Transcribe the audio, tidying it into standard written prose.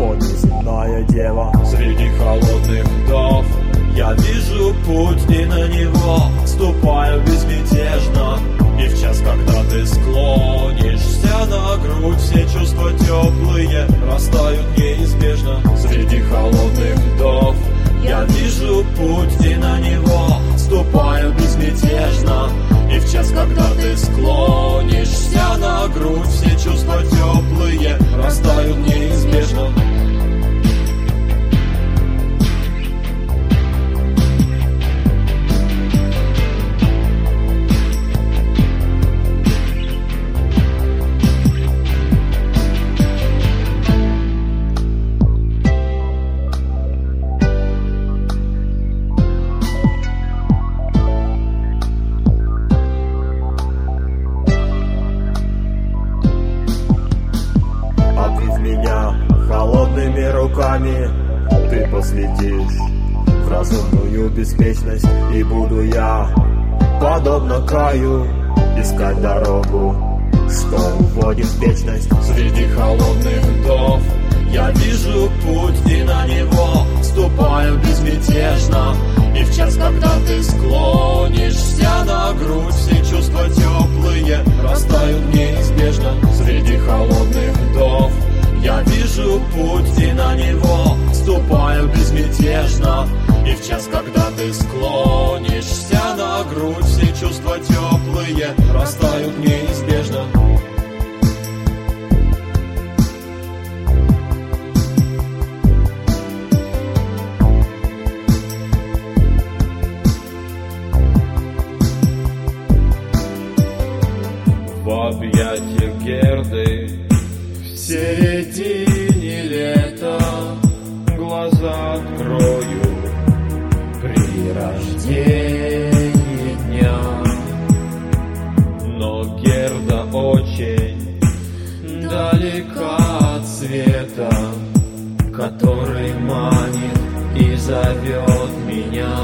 О, неземная дева, среди холодных вдов я вижу путь, и на него ступаю безмятежно. И в час, когда ты склонишься на грудь, все чувства теплые растают неизбежно. Среди холодных вдов я вижу путь, и на него ступаю безмятежно. И в час, когда ты склонишься на грудь, все чувства теплые растают неизбежно. Холодными руками ты посвятишь в разумную беспечность, и буду я, подобно Каю, искать дорогу, что уводит в вечность. Среди холодных вдов я вижу путь, и на него ступаю безмятежно. И в час, когда ты склонишься на грудь, все чувства теплые растают неизбежно. Среди холодных вдов я вижу путь, и на него ступаю безмятежно. И в час, когда ты склонишься на грудь, все чувства теплые растают неизбежно. В объятиях Герды в середине лета глаза открою при рождении дня. Но Герда очень далека от света, который манит и зовет меня.